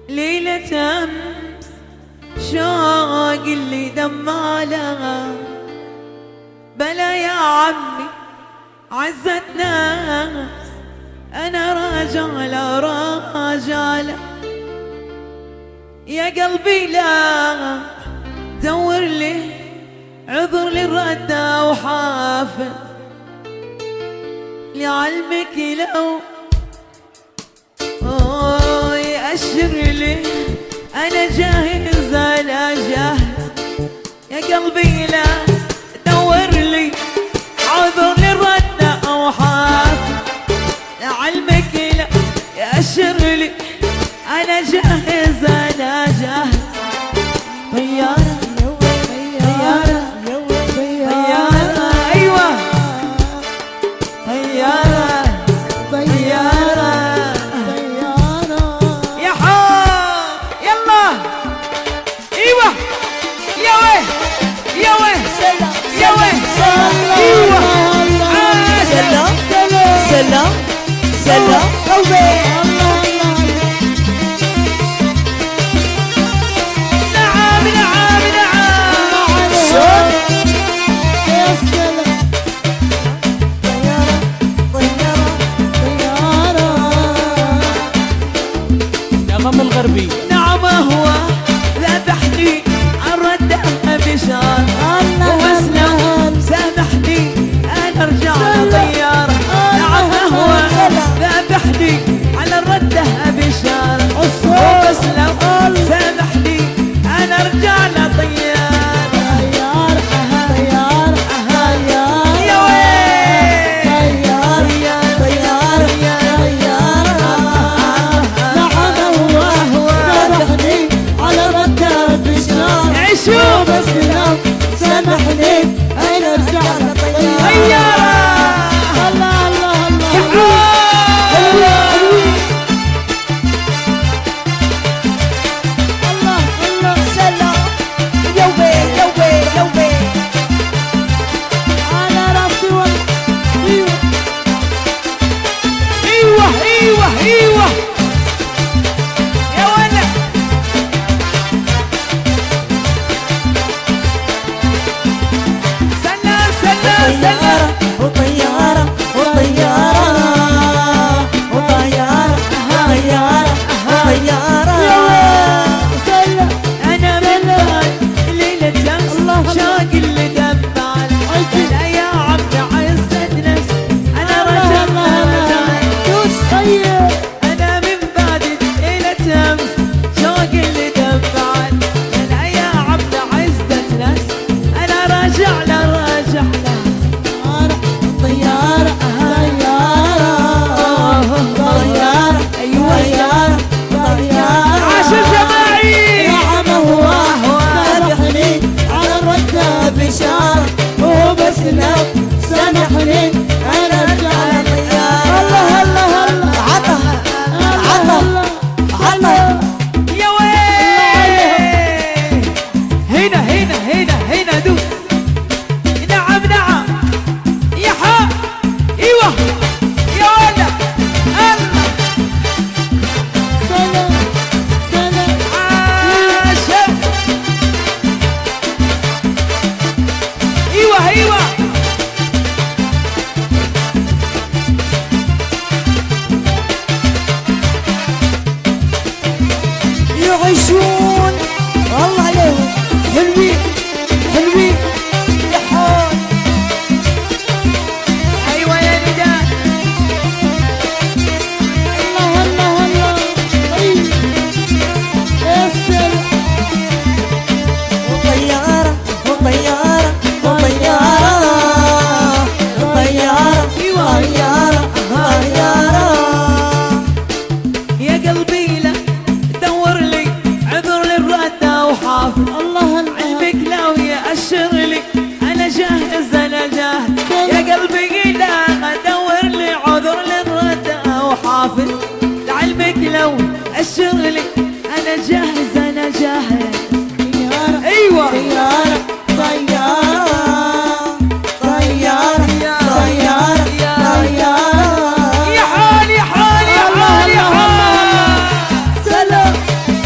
ليلة أمس شوق اللي دمالها بلا يا عمي عزت ناس أنا راجعة راجعة يا قلبي لا دور لي عذر للردة وحافظ لعلمك لو يأشر لي أنا جاهز أنا جاهز يا قلبي لا دور لي عذر للردة أو حافظ لعلمك لا يأشر لي أنا جاهز أنا جاهز طيارة طيارة طيارة أيوة طيارة طيارة يا حار يلا أيوة يا ويه يا ويه يا ويه أيوة سلام سلام سلام الغربي نعم هو ذبحني الردة بشار واسلم سامحني انا ارجع لطيارة نعم هو ذبحني على الردة بشار واسلم سامحني انا ارجع لطيارة سامحني انا ارجع لطيارة الله الله الله الله سلام يوبي يوبي يوبي على راسي ايوه ايوه ايوه يا ولد طيارة وطيارة وطيارة وطيارة طيارة طيارة أنا من بعد ليلة أمس شاق اللي دمع لا يا عبد عزت نفس أنا رجعت أنا من بعد ليلة أمس شاق اللي دمع لا يا عبد عزت نفس أنا راجع له راجع له طيارة طيارة طيارة أيوة طيارة طيارة عاش الجماعي نعم هو سامحني على الردة بشارة وبس لو سامحني أنا أرجع لطيارة الله الله الله عطا عطا عطا يا ويلي هنا هنا هنا هنا دوس نعم نعم يا حا ايوه يا ولد الله سلام سلام عاش ايوه ايوه يعيشون الله عليهم حلوين حلوين يا حول ايوه يا نداء الله الله الله طيب يا سلام وطيارة وطيارة وطيارة وطيارة طيارة طيارة يا قلبي لا دور لي عذر للردة وحافظ الله علمك لو يأشر لي أنا جاهز أنا جاهز يا قلبي لا دور لي عذر للردة وحافظ لعلمك لو أشر لي أنا جاهز أنا جاهز طيارة أيوة طيارة طيارة طيارة طيارة طيارة يا حال يا حال يا حال يا حال سلام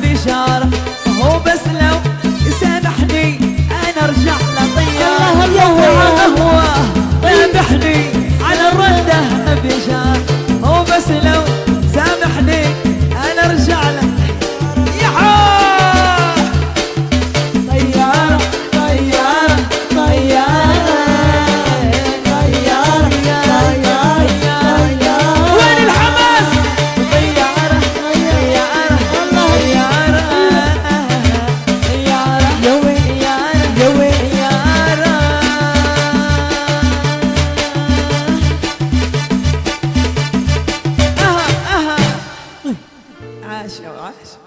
بشارة هو بس لو يسامحني أنا أرجع له طيارة هو ذابحني على الردة بشارة هو بس لو سامحني أنا أرجع له طيارة طيارة طيارة طيارة طيارة وين الحماس طيارة طيارة طيارة طيارة يا وين يا وين طيارة عاش يا عاش